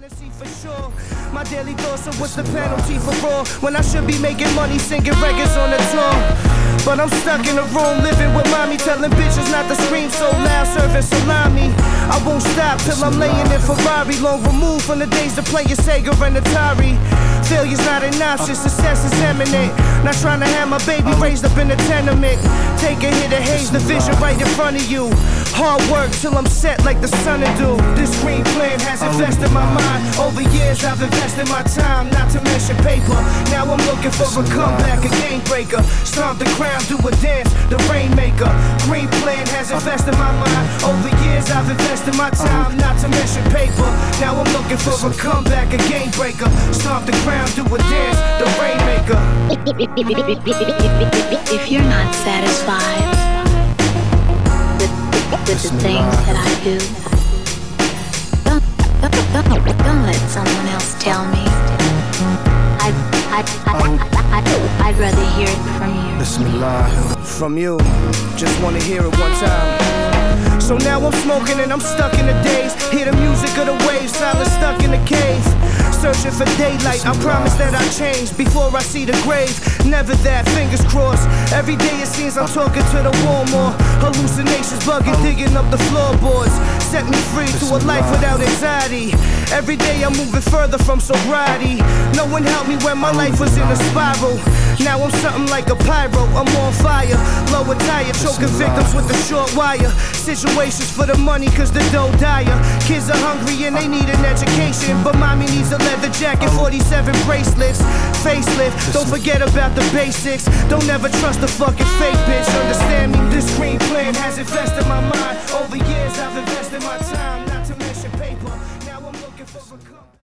fantasy for sure. My daily thoughts are what's the penalty for raw, when I should be making money singing records on the tour. But I'm stuck in a room living with mommy, telling bitches not to scream so loud, serving salami. I won't stop till I'm laying in Ferrari, long removed from the days of playing Sega and Atari. Failure's not an option, success is imminent. Not trying to have my baby raised up in a tenement. Take a hit of haze, the vision right in front of you. Hard work till I'm set like the sun to do. This green plan has invested my mind. Over years I've invested my time, not to mention paper. Now I'm looking for a comeback, a game breaker. Stomp the ground, do a dance, the rainmaker. Green plan has invested my mind. Over years I've invested my time, not to mention paper. Now I'm looking for a comeback, a game breaker. Stomp the ground, do a dance, the rainmaker. If you're not satisfied with the things that I do, don't let someone else tell me. I'd rather hear it from you. Bismillah. From you, just wanna hear it one time. So now I'm smoking and I'm stuck in the days. Hear the music of the waves, silent stuck in the cave. Searching for daylight, I promise that I'll change before I see the grave. Never that, fingers crossed. Every day it seems I'm talking to the wall more. Hallucinations bugging, digging up the floorboards. Set me free to a life without anxiety. Every day I'm moving further from sobriety. No one helped me when my life was in a spiral. Now I'm something like a pyro, I'm on fire. Low attire, choking victims with a short wire. Situations for the money cause the dough dire. Kids are hungry and they need an education, but mommy needs a leather jacket, 47 bracelets. Facelift, don't forget about the basics. Don't ever trust a fucking fake bitch, understand me? This green plan has invested my mind. Over years I've invested my time, not to mention paper. Now I'm looking for a